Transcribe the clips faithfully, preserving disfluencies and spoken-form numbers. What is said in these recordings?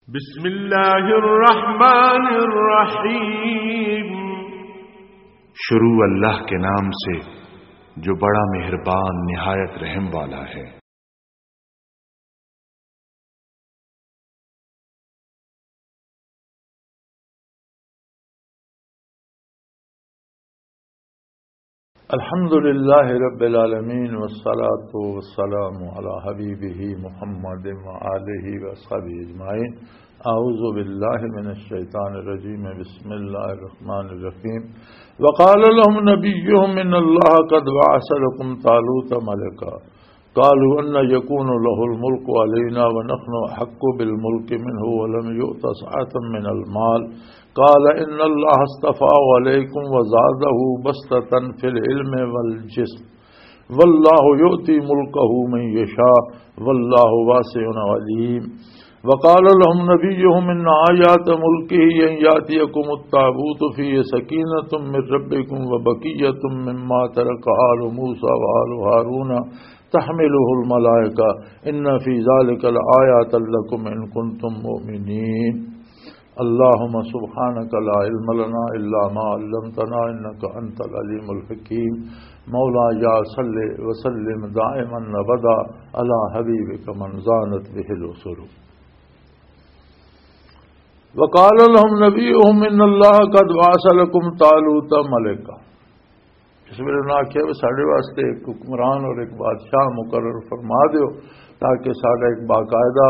بسم اللہ الرحمن الرحیم، شروع اللہ کے نام سے جو بڑا مہربان نہایت رحم والا ہے۔ الحمد للہ رب العالمین والصلاة والسلام علی حبیبہ محمد وآلہ وصحبہ اجمعین۔ اعوذ باللہ من الشیطان الرجیم، بسم اللہ الرحمن الرحیم۔ وقال لهم نبیهم ان اللہ قد بعث لكم طالوت ملکا قالوا ان يكون له الملك علينا ونحن احق بالملك منه ولم يؤت سعة من المال قال ان الله اصطفاه عليكم وزاده بسطة في العلم والجسم والله يؤتي ملكه من يشاء والله واسع عليم۔ وقال لهم نبيهم ان آيات ملكه ان يأتيكم التابوت فيه سكينة من ربكم وبقية مما ترك آل موسى وآل هارون تحمله الملائكة ان في ذلك لآيات لكم ان كنتم مؤمنين۔ اللهم سبحانك لا علم لنا الا ما علمتنا انك انت العليم الحكيم۔ مولاي صل وسلم دائما ابدا على حبيبك من زانت به الرسل۔ وقال لهم نبيهم ان الله قد بعث لكم طالوت ملکا۔ اس میں انہوں نے آخیا وہ سارے واسطے ایک حکمران اور ایک بادشاہ مقرر فرما دیو تاکہ سارا ایک باقاعدہ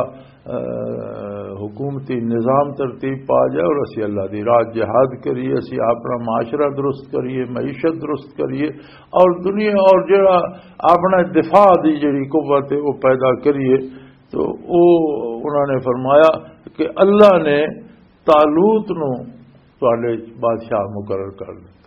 حکومتی نظام ترتیب پا جائے اور اسی اللہ دی راہ جہاد کریے، اسی اپنا معاشرہ درست کریے، معیشت درست کریے اور دنیا اور جڑا اپنا دفاع دی جڑی قوت ہے وہ پیدا کریے۔ تو وہ انہوں نے فرمایا کہ اللہ نے طالوت نو تواڈے بادشاہ مقرر کر دیتا۔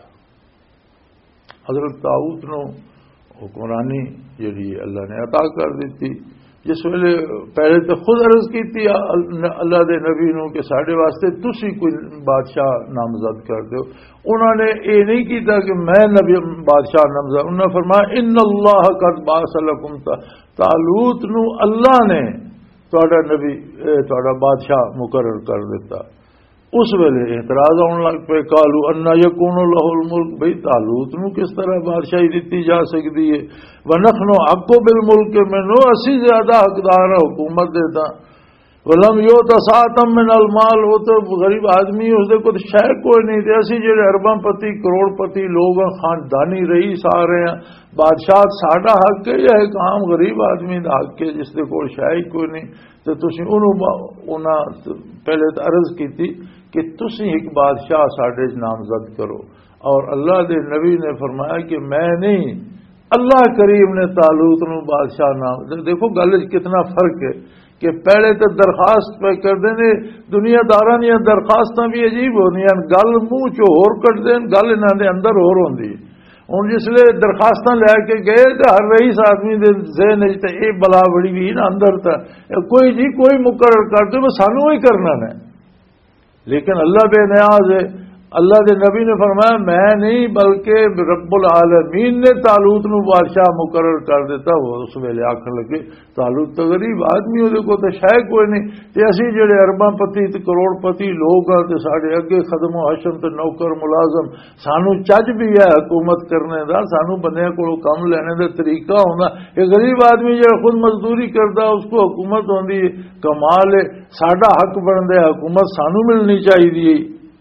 حضرت طالوت نو حکمرانی جڑی اللہ نے عطا کر دیتی، جس ویلے پہلے تو خود عرض کی تھی اللہ دے نبی نو کہ ساڈے واسطے تسی کوئی بادشاہ نامزد کر دو۔ انہوں نے یہ نہیں کیتا کہ میں نبی بادشاہ نامزد، انہوں نے فرمایا ان اللہ قد بعث لکم، طالوت نو اللہ نے تہاڈا نبی تہاڈا بادشاہ مقرر کر دیتا۔ اس ویلے اعتراض آن لگ پے، قالوا ان یکون له الملک، بھئی طالوت نو کس طرح بادشاہی دیتی جا سکتی ہے، ونحن احق بالملک منہ، اسی زیادہ حقدار ہے حکومت دیتا، ولم یؤت سعۃ من المال، وہ تو غریب آدمی اس دے کوئی شے کوئی نہیں تے، اسی جڑے ارباں پتی کروڑ پتی لوگ ہیں، خاندانی رئیس آ رہے ہیں، بادشاہ ساڈا حق ہے یا ایک عام غریب آدمی دا حق ہے جس دے کوئی شے ہی کوئی نہیں؟ تو تسی انہوں پہلے تو عرض کی تھی کہ تسی ایک بادشاہ ساڈے نامزد کرو، اور اللہ دے نبی نے فرمایا کہ میں نہیں، اللہ کریم نے طالوت نو بادشاہ نام۔ دیکھو گل کتنا فرق ہے کہ پہلے تو درخواست پہ کر دیں، دنیا داراں دیا درخواستاں بھی عجیب ہوندیاں، گل منہ چو ہور کٹ دین، گل انہاں دے اندر ہور ہوندی۔ ہوں جس لئے درخواستاں لے کے گئے تو ہر رئیس آدمی دے ذہن تے اے بلا بڑی بھی نا اندر تا کوئی جی کوئی مقرر کر دے، بس سانوں ہی کرنا ہے۔ لیکن اللہ بے نیاز ہے، اللہ دے نبی نے فرمایا میں نہیں بلکہ رب العالمین نے طالوت نو بادشاہ مقرر کر دیتا۔ وہ اس ویلے آکھن لگے طالوت تو غریب آدمی ہو کو تو شے کوئی نہیں، تے اسی جڑے ارباں پتی تے کروڑ پتی لوگ ہیں تے ساڈے اگے خدم و حشم تے نوکر ملازم، سانو چج بھی ہے حکومت کرنے دا، سانو بندیاں کولوں کم لینے دا طریقہ ہوندا، یہ غریب آدمی جڑا خود مزدوری کردا اس کو حکومت ہوندی ہے، کمال ہے، ساڈا حق بندا ہے، حکومت سانو ملنی چاہیے۔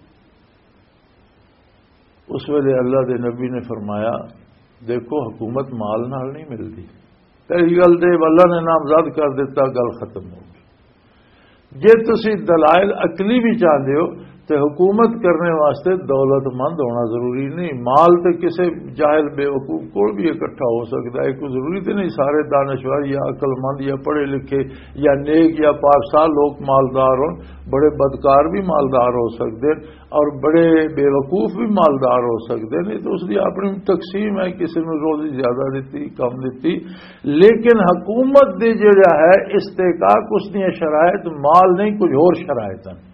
اس ویلے اللہ دے نبی نے فرمایا دیکھو حکومت مال نال نہیں ملتی، پہلی گل تے اللہ نے نامزد کر دیتا، گل ختم ہو گئی۔ جے تسی دلائل عقلی بھی چاہتے ہو تو حکومت کرنے واسطے دولت مند ہونا ضروری نہیں، مال تے کسے جاہل بے وقوف کو بھی اکٹھا ہو سکتا ہے، کوئی ضروری تو نہیں سارے دانشور یا عقل مند یا پڑھے لکھے یا نیک یا پاکسال لوگ مالدار ہوں، بڑے بدکار بھی مالدار ہو سکتے ہیں اور بڑے بے وقوف بھی مالدار ہو سکتے ہیں، تو اس لیے اپنی تقسیم ہے، کسی نے روزی زیادہ دیتی کم دیتی، لیکن حکومت دی جڑا ہے استحقاق اس دی شرائط مال نہیں، کچھ اور شرائط ہیں۔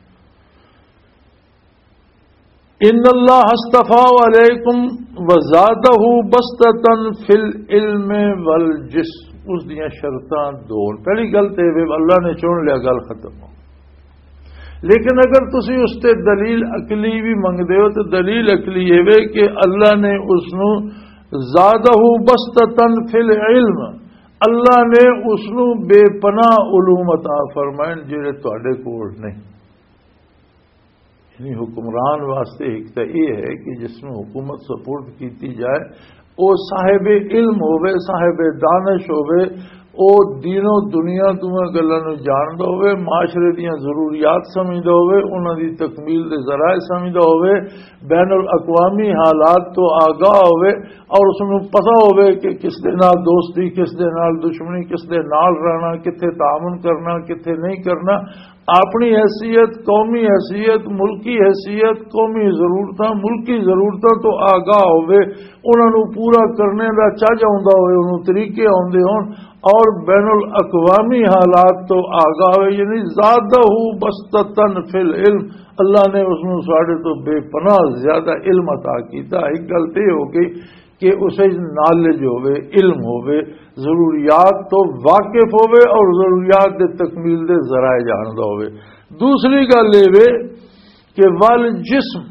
ان اللہ اصطفیٰ علیکم وزادہ بسطۃ فی العلم والجسم، اس دیا شرطاں دو، پہلی گل تے اللہ نے چن لیا، گل ختم ہو۔ لیکن اگر تسی اس تے دلیل عقلی بھی منگدے ہو تو دلیل عقلی یہ وے کہ اللہ نے اس نو زادہ بسطتن فی العلم، اللہ نے اس نو بے پناہ علوم عطا فرمائے جڑے تواڈے کول نہیں. یعنی حکمران واسطے ایک تو یہ ہے کہ جس میں حکومت سپورٹ کیتی جائے وہ صاحب علم ہوئے، صاحب دانش ہوئے، او دینوں دنیا تمہیں گلوں جاندا ہوئے، معاشرے دیاں ضروریات سمجھدا ہوئے، انہاں دی تکمیل دے ذرائع سمجھدا ہوئے، بین الاقوامی حالات تو آگاہ ہوئے اور اس نوں پتہ ہوئے کہ کس دے نال دوستی، کس دے نال دشمنی، کس دے نال رہنا، کتھے تعاون کرنا، کتھے نہیں کرنا. اپنی حیثیت، قومی حیثیت، ملکی حیثیت، قومی ضرورتاں، ملکی ضرورتاں تو آگاہ ہوئے، انہاں نوں پورا کرنے دا چج آوندا ہوئے، انہوں طریقے آوندے ہون، اور بین الاقوامی حالات تو آگاہ ہوئے. یعنی زادہ بسطتن فی العلم، اللہ نے اس نوں ساڈے تو بے پناہ زیادہ علم عطا کیتا. ایک گل تے ہو گئی کہ اسے نالج ہوئے، علم ہوئے، ضروریات تو واقف ہوئے اور ضروریات دے تکمیل دے ذرائع جاندا ہوئے. دوسری گل یہ کہ ول جسم،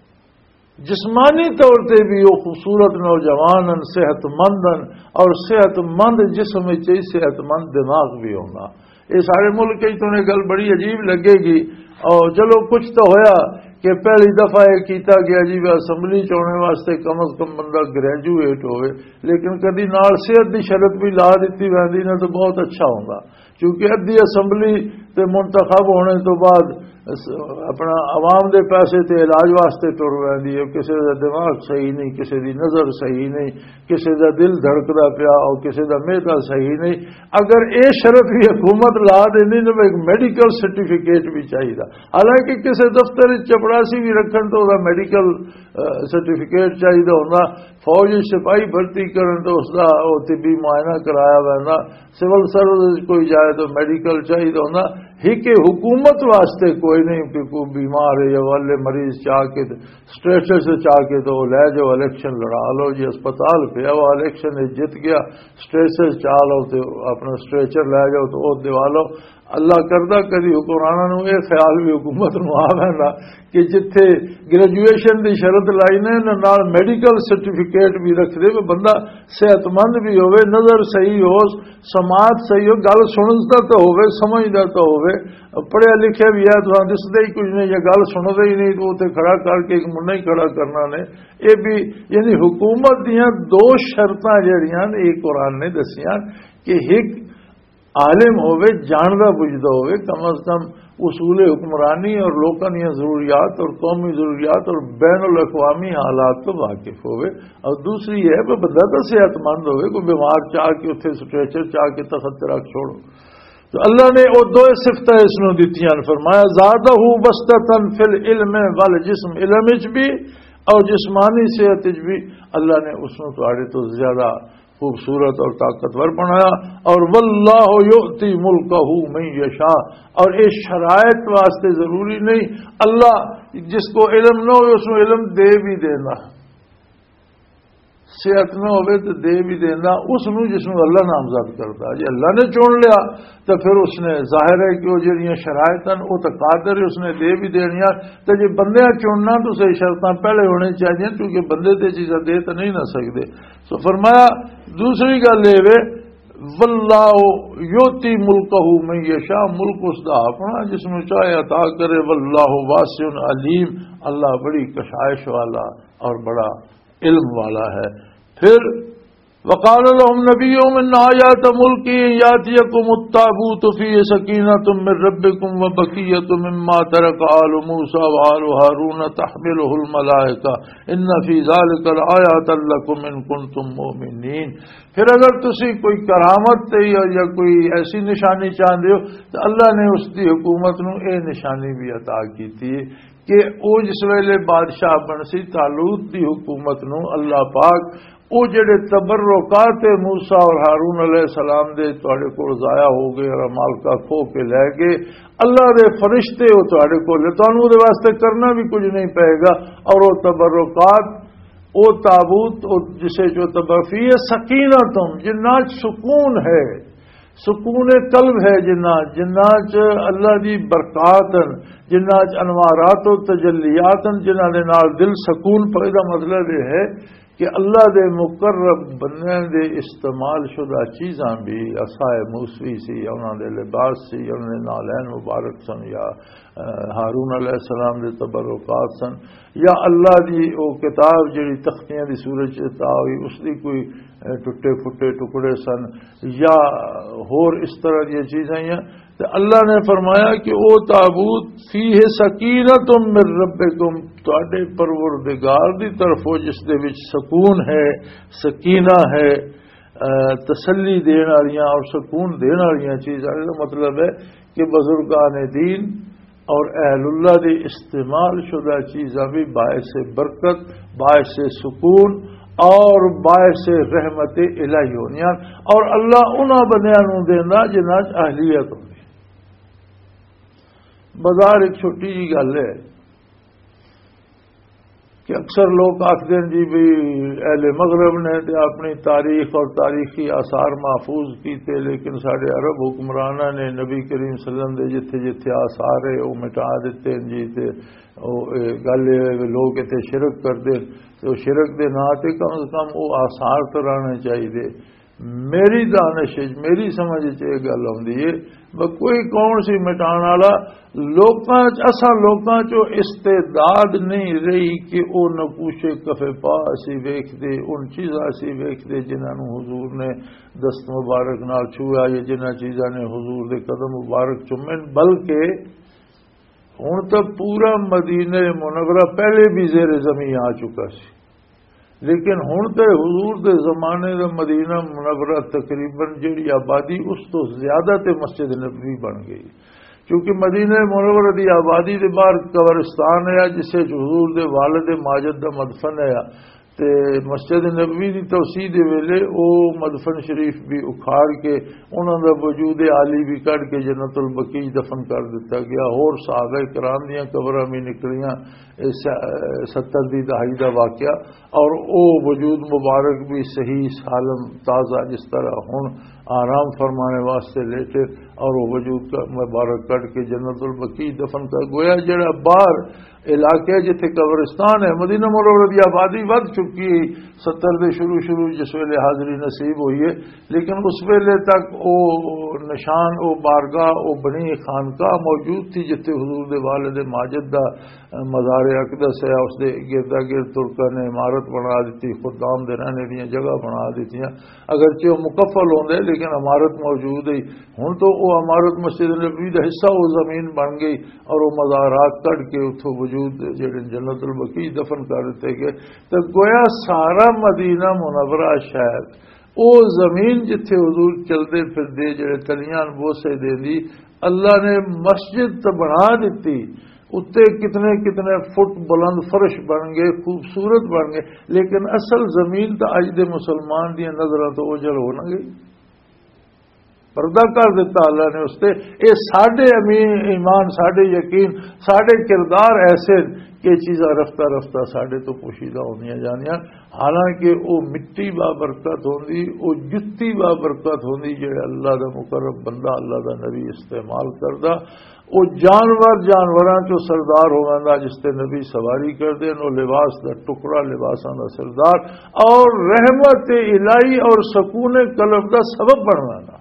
جسمانی طور تے بھی وہ خوبصورت نوجوان صحت مند اور صحت مند جسم چ صحت مند دماغ بھی ہونا. یہ سارے ملک تو نے گل بڑی عجیب لگے گی، اور چلو کچھ تو ہویا کہ پہلی دفعہ یہ کیتا گیا جی اسمبلی چونے واسطے کم از کم بندہ گریجویٹ ہوئے، لیکن کدی نال صحت دی شرط بھی لا دیتی ویندی نہ تو بہت اچھا ہوگا، کیونکہ ادھی اسمبلی تے منتخب ہونے تو بعد اپنا عوام دے پیسے تے علاج واسطے ٹر ویندی ہے. کسی دا دماغ صحیح نہیں، کسی دی نظر صحیح نہیں، کسی دا دل دھڑکدا پیا اور کسی دا معدہ صحیح نہیں. اگر اے شرط بھی حکومت لا دینی تو ایک میڈیکل سرٹیفکیٹ بھی چاہیے. حالانکہ کسی دفتر چپڑاسی بھی رکھن تو دا میڈیکل سرٹیفکیٹ چاہیے ہونا. فوج سپاہی بھرتی کرن تو اس دا طبی معائنہ کرایا وینا. سول سروس کوئی جائے تو میڈیکل چاہیے ہونا. ہی کہ حکومت واسطے کوئی نہیں کہ کوئی بیمار ہے یا والے مریض چاہ کے اسٹریچر سے چاہ کے تو لے جاؤ الیکشن لڑا لو جی. اسپتال پہ وہ الیکشن جیت گیا، اسٹریچر چاہ لو تو اپنا اسٹریچر لے جاؤ تو وہ دوا لو. اللہ کردہ کدی حکمرانوں یہ خیال بھی حکومت نو آ کہ جتھے گریجویشن دی شرط لائی نے نال میڈیکل سرٹیفکیٹ بھی رکھ دے، بندہ صحت مند بھی ہوئے، نظر صحیح ہو، سماعت صحیح ہو، گل سنتا تو ہوئے، سمجھتا تو ہوئے، پڑھیا لکھیا بھی ہے تو دستا ہی کچھ نہیں، یہ گل سنتا ہی نہیں تو اتنے کھڑا کر کے ایک منہ ہی کھڑا کرنا نے. یہ بھی یعنی حکومت دیاں دو شرطاں جہاں یہ قرآن نے دسیاں کہ ایک عالم ہوئے، جاندا بجھدا ہوئے، کم از کم اصول حکمرانی اور لوکاں دیاں ضروریات اور قومی ضروریات اور بین الاقوامی حالات تو واقف ہوئے. اور دوسری ہے کہ بندہ تو صحت مند ہوئے، کوئی بیمار چاہ کے اتنے اسٹریچر چاہ کے تخت رکھ چھوڑو. تو اللہ نے وہ دو صفتیں اس نو دتیاں، فرمایا زادہ بسطتن فی العلم والجسم، علم وچ بھی اور جسمانی صحت وچ بھی اللہ نے اس نو تواڈے تو زیادہ خوبصورت اور طاقتور بنایا. اور واللہ یؤتی ملکہ من یشاء، اور اس شرائط واسطے ضروری نہیں، اللہ جس کو علم نہ ہو اس کو علم دے بھی دینا، صحت نہ ہوئے تو دے بھی دینا اس نو جس نو اللہ نامزد کرتا. جی اللہ نے چن لیا تو پھر اس نے ظاہر ہے کہ وہ جہاں شرائط ہیں وہ تو قادر ہے اس نے دے بھی دنیا. تو جی بندے چننا تو صحیح شرطاں پہلے ہونے چاہیے کیونکہ بندے تے چیزاں دے تو نہیں نہ سکتے. سو فرمایا دوسری گل یہ واللہ یؤتی ملکہ من یشاء، ملک اس دا اپنا جس میں چاہے عطا کرے. واللہ واسع علیم، اللہ بڑی کشائش والا اور بڑا علم والا ہے. پھر وقال لهم نبيهم من آيات ملكه يأتيكم التابوت فيه سكينة من ربكم وبقية مما ترك آل موسى وآل هارون تحمله الملائكة إن في ذلك لآيات لكم إن كنتم مؤمنين. پھر اگر تسی کوئی کرامت یا کوئی ایسی نشانی چاہتے ہو تو اللہ نے اس کی حکومت نو اے نشانی بھی عطا کی تھی کہ او جس ویلے بادشاہ بنسی طالوت دی حکومت نو اللہ پاک او جڑے تبرکات موسیٰ اور ہارون علیہ السلام دے تواڈے کول ضائع ہو گئے اور مالکا کھو کے لے گئے، اللہ دے فرشتے او تواڈے کول تانوں دے واسطے کرنا بھی کچھ نہیں پائے گا. اور وہ تبرکات او تابوت او جسے جو تبرفی سکینہ تم جنات سکون ہے، سکون قلب ہے جنہ جنہ چ اللہ دی برکات جنہ چ انوارات و تجلیات جنہ دے نال دل سکون پیدا مطلب یہ ہے کہ اللہ دے مقرب بننے دے استعمال شدہ چیزاں بھی عصائے موسوی سی انہاں دے لباس سی انہاں دے نالین مبارک سن یا ہارون علیہ السلام دے تبرکات سن یا اللہ دی او کتاب جڑی تختیاں دی صورت چ ہوئی اس دی کوئی ٹوٹے پھٹے ٹکڑے سن یا ہور اس طرح دی چیزاں ہیں تو اللہ نے فرمایا کہ او تابوت فیہ سکینۃ من ربکم تواڈے پروردگار دی طرف جس دے وچ سکون ہے سکینہ ہے تسلی دین والیاں اور سکون دین والیاں چیزاں کا مطلب ہے کہ بزرگان دین اور اہل اللہ دے استعمال شدہ چیزاں بھی باعث برکت باعث سکون اور باعث رحمت الہی ہونیاں اور اللہ انہاں بندیاں نوں دیندا جنہاں وچ اہلیت ہوندی بازار ایک چھوٹی جی گل ہے کہ اکثر لوگ آخر جی بھی اہل مغرب نے اپنی تاریخ اور تاریخی آثار محفوظ کیتے لیکن سارے عرب حکمرانہ نے نبی کریم صلی اللہ علیہ وسلم دے جتھے جتھے آثار ہے وہ مٹا دیتے جی تے گل لوگ اتنے شرک کرتے تو شرک دے نا تے کم از کم وہ آثار تو رہنے چاہیے میری دانش میری سمجھ یہ گل آتی ہے کوئی کون سی مٹان والا لوکاں اصا لوکاں چو استعداد نہیں رہی کہ وہ نقوش کفے پا اسی ویکھدے ان چیزاں اسی ویکھدے جنہاں حضور نے دست مبارک نال چھویا یا جنہاں چیزاں نے حضور دے قدم مبارک چومن بلکہ ہن تو پورا مدینہ منورہ پہلے بھی زیر زمین آ چکا سی لیکن ہن تو حضور دے زمانے دا مدینہ منورہ تقریباً جڑی آبادی اس تو زیادہ تے مسجد نبوی بن گئی کیونکہ مدینہ منورہ دی آبادی دے باہر قبرستان ہے جسے حضور دے والد ماجد دا مدفن ہے تے مسجد نبوی دی توسیع دے ویلے او مدفن شریف بھی اکھاڑ کے انہاں دا وجود عالی بھی کڈ کے جنت البقیع دفن کر دیتا گیا اور صحابہ کرام دیاں قبراں بھی نکلیاں ستر دی دہائی دا واقعہ اور او وجود مبارک بھی صحیح سالم تازہ جس طرح ہن آرام فرمانے واسطے لیٹے اور وہ وجود کا مبارک کٹ کے جنت البقیع دفن کر گویا جڑا باہر علاقے جتھے قبرستان ہے مدینہ منورہ دی آبادی ود چکی ستر دے شروع شروع جس ویلے حاضری نصیب ہوئی ہے لیکن اس ویلے تک او نشان او بارگاہ او بنی خانقاہ موجود تھی جتھے حضور دے والد ماجد دا مزار اقدس ہے اس دے گردا گرد ترکا نے عمارت بنا دیتی خدام دے رہنے دیاں جگہ بنا دیتی اگرچہ وہ مکفل ہوندے لیکن عمارت موجود ہے ہن تو وہ عمارت مسجد نبوی دا حصہ وہ زمین بن گئی اور وہ مزارات کٹ کے اتھوں وجود جڑے جنت البقیع دفن کر دیتے گئے تو گویا سارا مدینہ منورہ شہر او زمین جتھے حضور چلتے پھردے جڑے تلیاں بوسے دے دی اللہ نے مسجد تو بنا دیتی اتنے کتنے کتنے فٹ بلند فرش بن گئے خوبصورت بن گئے لیکن اصل زمین تو اج دے مسلمان دیا نظراں تو اوجل ہو نہ گئی پردہ کر دیتا اللہ نے اس سے یہ ساڈے ایمان ساڈے یقین ساڈے کردار ایسے کہ چیزاں رفتہ رفتہ ساڈے تو پوشیدہ ہونیاں جانیاں حالانکہ وہ مٹی بابرکت ہوندی وہ جتی بابرکت ہوندی جڑے اللہ دا مقرب بندہ اللہ دا نبی استعمال کردا وہ جانور جانوراں چو سردار ہووندا جس تے نبی سواری کر دے نو لباس دا ٹکڑا لباساں دا سردار اور رحمت الہی اور سکون قلب دا سبب بنوانا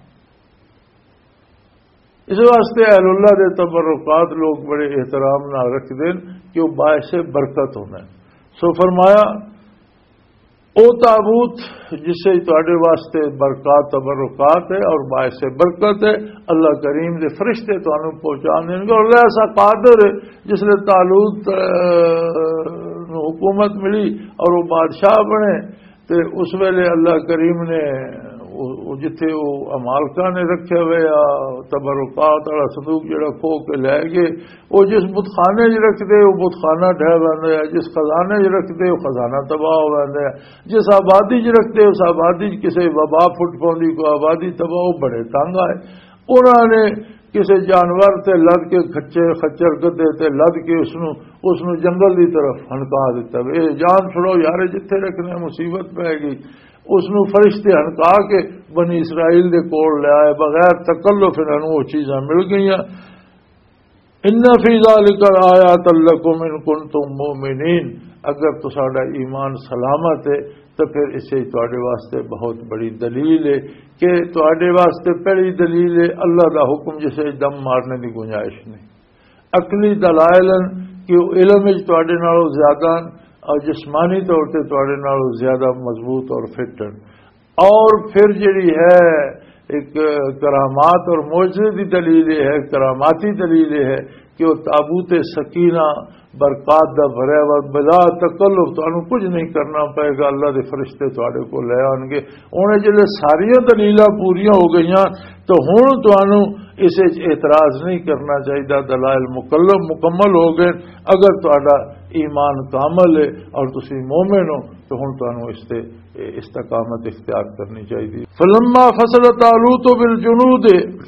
اس واسطے اہل اللہ دے تبرکات لوگ بڑے احترام نہ رکھ دیں کہ وہ باعث برکت ہونا ہے سو فرمایا او تابوت جسے تواڈے واسطے برکات تبرکات ہے اور باعث برکت ہے اللہ کریم دے فرشتے تانوں پہنچا دیں گے اور اللہ ایسا قادر ہے جس نے طالوت حکومت ملی اور وہ بادشاہ بنے تو اس ویلے اللہ کریم نے جتھے وہ امالکا نے رکھے ہوئے تبرکات والا صندوق جڑا کھو کے لے گئے وہ جس بت خانے چ رکھتے وہ بت خانہ ڈہ بنتا ہے جس خزانے چ رکھتے وہ خزانہ تباہ ہو بنتا ہے جس آبادی چ رکھتے اس آبادی کسی وبا فٹ پاؤں کو آبادی تباہ وہ بڑے تنگ آئے انہوں نے کسی جانور تے لد کے کچے خچر گدے تے لد کے اس نو اس نو جنگل دی طرف ہنکا دیتا اے جان چھڑو یار جتھے رکھنے مصیبت پہ گئی اس نو فرشتے ہنکا کے بنی اسرائیل دے کول لے آئے بغیر تکلف انہاں نوں وہ چیزاں مل گئیاں. ان فی ذلک آیات لکم ان کنتم مؤمنین، اگر تساڈا ایمان سلامت ہے تو پھر اسے تواڈے واسطے بہت بڑی دلیل ہے کہ تواڈے واسطے پہلی دلیل ہے اللہ دا حکم جسے دم مارنے دی گنجائش نہیں. عقلی دلائل کہ علم وچ تواڈے نالوں زیادہ اور جسمانی طور تے تواڈے نالوں زیادہ مضبوط اور فٹ ہیں. اور پھر جڑی ہے ایک کرامات اور معجزے دی دلیل ہے، کراماتی دلیل ہے کہ وہ تابوت سکینہ برکات دا بھریا ہوا بلا تکلف تانوں کچھ نہیں کرنا پائے گا، اللہ دے فرشتے تواڈے کو لے آن گے. انہیں جلے ساریاں دلیلاں پوریاں ہو گئیاں تو ہن تانوں اسے اعتراض نہیں کرنا چاہیے، دلائل مکمل مکمل ہو گئے. اگر تہاڈا ایمان کامل ہے اور تسی مومن ہو تو ہن تانوں اس تے استقامت اختیار کرنی چاہیے. فلما فصل طالوت بالجنود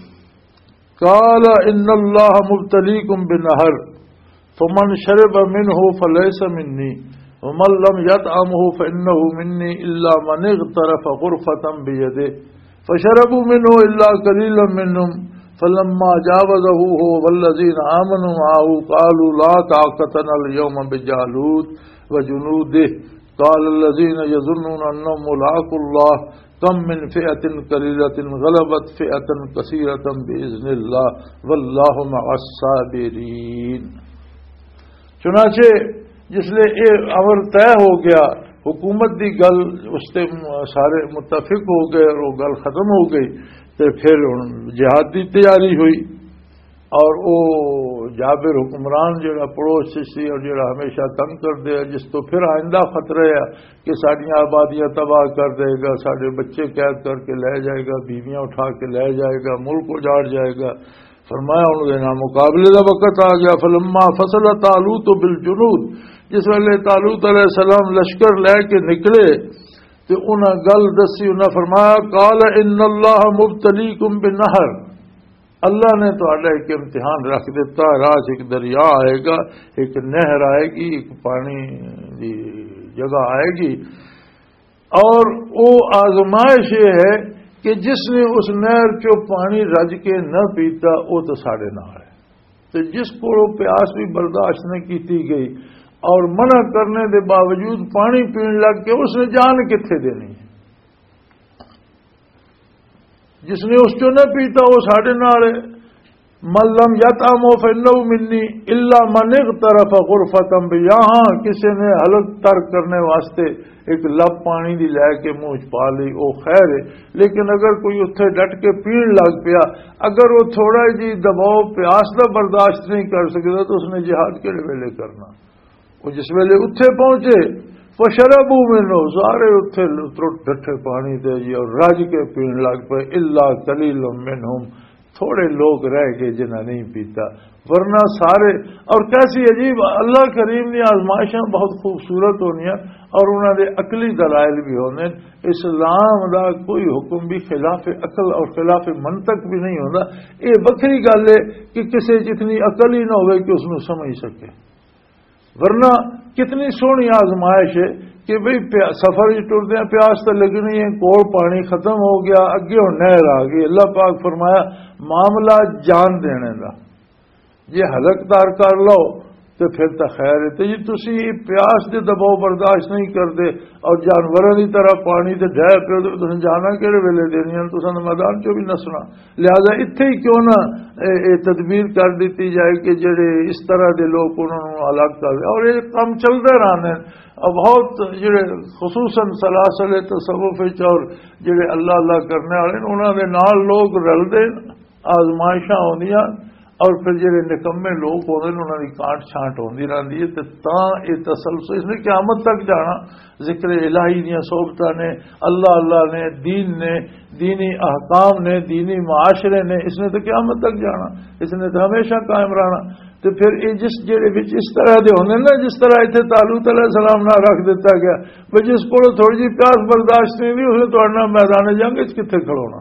قال ان اللہ مبتلیکم بنہر فمن شرب منه فليس مني ومن لم يطعمه فإنه مني إلا من اغترف غرفة بيده فشربوا منه إلا قليلا منهم فلما جاوزه هو والذين آمنوا معه قالوا لا طاقة لنا اليوم بجالوت وجنوده قال الذين يظنون أنهم ملاقو الله كم من فئة قليلة غلبت فئة كثيرة بإذن الله والله مع الصابرين. چنانچہ جس لئے یہ امر طے ہو گیا، حکومت دی گل اس سے سارے متفق ہو گئے اور وہ گل ختم ہو گئی، تو پھر جہاد کی تیاری ہوئی. اور وہ جابر حکمران جڑا پڑوس سی اور جڑا ہمیشہ تنگ کر دے، جس تو پھر آئندہ خطرہ ہے کہ ساڑیاں آبادیاں تباہ کر دے گا، ساڑے بچے قید کر کے لے جائے گا، بیویاں اٹھا کے لے جائے گا، ملک اجاڑ جائے گا. فرمایا انہوں نے مقابلے کا وقت آ گیا. فلما فصل طالوت بالجنود، جس ویلے طالوت علیہ السلام لشکر لے کے نکلے تو انہاں گل دسی، انہاں فرمایا قال ان اللہ مبتلیکم بنہر، اللہ نے تہاڈا ایک امتحان رکھ دیتا، راج ایک دریا آئے گا، ایک نہر آئے گی، ایک پانی دی جگہ آئے گی. اور وہ آزمائش یہ ہے کہ جس نے اس نہر چو پانی رج کے نہ پیتا وہ تو ساڑے نہ ہے. تو جس کو پیاس بھی برداشت نہ کی گئی اور منع کرنے دے باوجود پانی پین لگ کے اس نے جان کتنے دینی ہے. جس نے اس چو نہ پیتا وہ ساڑے نہ ہے. من لم یطعمہ فإنہ منی الا من اغترف غرفۃ یہاں کسی نے حلق تر کرنے واسطے ایک لب پانی دی لے کے منہ پا لی وہ خیر ہے، لیکن اگر کوئی اتنے ڈٹ کے پین لگ پیا، اگر وہ تھوڑا جی دباؤ پیاس کا برداشت نہیں کر سکتا تو اس نے جہاد کہڑے ویلے کرنا. وہ جس ویلے اتنے پہنچے فشربوا منہ، سارے اتنے ڈٹھے پانی دے جی اور رج کے پین لگ پے. الا قلیل منہم، تھوڑے لوگ رہ گئے جنہیں نہیں پیتا، ورنہ سارے. اور کیسی عجیب اللہ کریم نے آزمائشاں بہت خوبصورت ہونی اور انہوں نے عقلی دلائل بھی ہونے. اسلام دا کوئی حکم بھی خلاف عقل اور خلاف منطق بھی نہیں ہوتا. یہ بکری گل ہے کہ کسی جتنی عقل ہی نہ ہوئے کہ اس نے سمجھ سکے. ورنہ کتنی سونی آزمائش ہے کہ بھئی سفر ٹرتے ہیں، پیاس تو لگنی ہے، کول پانی ختم ہو گیا، اگے ہوں نہر آ گئی. اللہ پاک فرمایا معاملہ جان دینے دا، جی حلق تار کر لو تو پھر تو خیر ہے. تو جی تسی پیاس دے دباؤ برداشت نہیں کرتے اور جانوراں دی طرح پانی تے ڈھہ پہ تو جانا کہڑے ویلے دینی، تساں میدان چوں بھی نسنا. لہذا اتنے ہی کیوں نہ یہ تدبیر کر دیتی جائے کہ جڑے اس طرح دے لوگ انہوں نے الگ کر دے. اور یہ کام چلتے رہنے بہت جڑے خصوصاً سلاسل تصوف اور جڑے اللہ اللہ کرنے والے انہوں نے نال لوگ رلتے، آزمائشاں ہوندیاں اور پھر جڑے نکمے لوگ ہوتے ہیں انہوں کی کانٹ چھانٹ ہوتی رہتی ہے. تو یہ تسلسل اس نے قیامت تک جانا. ذکر الہی دیا صحبتاں نے، اللہ اللہ نے، دین نے، دینی احکام نے، دینی معاشرے نے، اس نے تو قیامت تک جانا، اس نے تو ہمیشہ قائم رہنا. تو پھر یہ جس جڑے بچ اس طرح دے ہونے نا، جس طرح اتنے طالوت علیہ السلام نہ رکھ دیتا گیا بھائی جس کو تھوڑی جی پیاس برداشت نہیں ہوئی اس نے توڑنا میدان جنگ کتنے کھڑونا.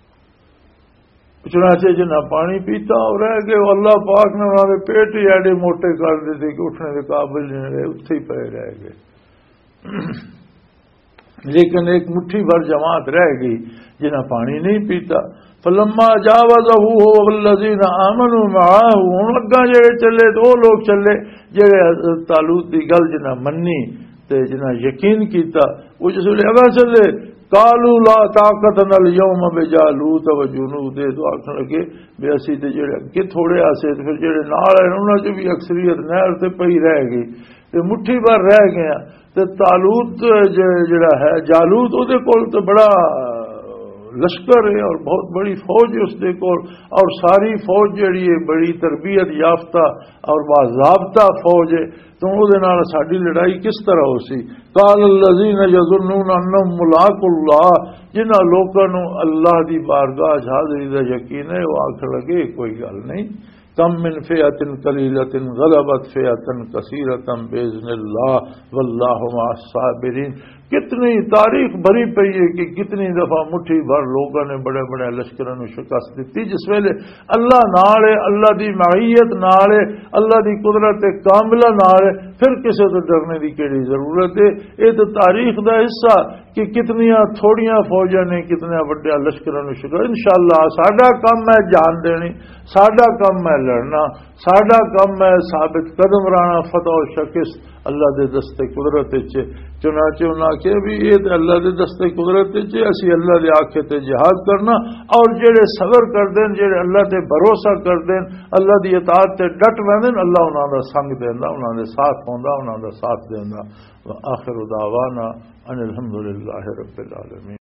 چنانچہ جنہ پانی پیتا اور رہ گئے اللہ پاک نے انہوں نے پیٹ ہی ایڈے موٹے کر دیتے کہ اٹھنے کے قابل نہیں رہے، اتنے ہی پے رہ گئے. لیکن ایک مٹھی بھر جماعت رہ گئی جنہیں پانی نہیں پیتا. فلما جاوزه هو والذين آمنوا معه ہن اگاں جڑے چلے تو وہ لوگ چلے جڑے طالوت دی گل جنہ منی تے جنہ یقین کیتا. وہ جس ویلے اگاں چلے قالوا لا طاقت لنا اليوم بجالوت وجنود، تو آکھن لگے بے اسی تے جڑے اگے تھوڑے آسے تے پھر جڑے نال ہیں انہاں چ بھی اکثریت نہر تے پئی رہ گئی تے مٹھی بھر رہ گیا. تے طالوت جڑا ہے جالوت او دے کول تے بڑا لشکر ہے اور بہت بڑی فوج ہے اس دے کول، اور ساری فوج جڑی ہے بڑی تربیت یافتہ اور باضابطہ فوج ہے. تو وہ دے نال ساڈی لڑائی کس طرح ہو سی؟ قال الذين يظنون انهم ملاقو اللہ، جنہاں لوکاں نو اللہ دی بارگاہ حاضری دا یقین ہے وہ آکھ لگے کوئی گل نہیں. کم من فئۃ قلیلۃ غلبت فئۃ کثیرۃ باذن اللہ واللہ مع الصابرین. کتنی تاریخ بھری پئی ہے کہ کتنی دفعہ مٹھی بھر لوگوں نے بڑے بڑے لشکروں کو شکست دیتی. جس ویلے اللہ نال ہے، اللہ دی معیت نال ہے، اللہ دی قدرت کاملہ نال ہے، پھر کسی تو ڈرنے دی کیڑی ضرورت ہے؟ یہ تو تاریخ دا حصہ کہ کتنیاں تھوڑیاں فوجاں نے کتنے بڑے لشکروں کو شکست. انشاءاللہ ساڈا کام ہے جان دینی، ساڈا کام ہے لڑنا، ساڈا کام ہے ثابت قدم رہنا. فتح و شکست اللہ دے دستے قدرت چ. چنانچہ انہاں کہ بھی یہ تے اللہ دے دستے قدرت چ اسی اللہ دے آکھے تے جہاد کرنا. اور جڑے صبر کر دین، جڑے اللہ تے بھروسہ کر دین، اللہ دی اطاعت تے ڈٹ رہندے، اللہ انہاں دا سنگ دیندا، انہاں دے ساتھ ہوندا، انہاں دا ساتھ دیندا. وآخر دعوانا ان الحمدللہ رب العالمین.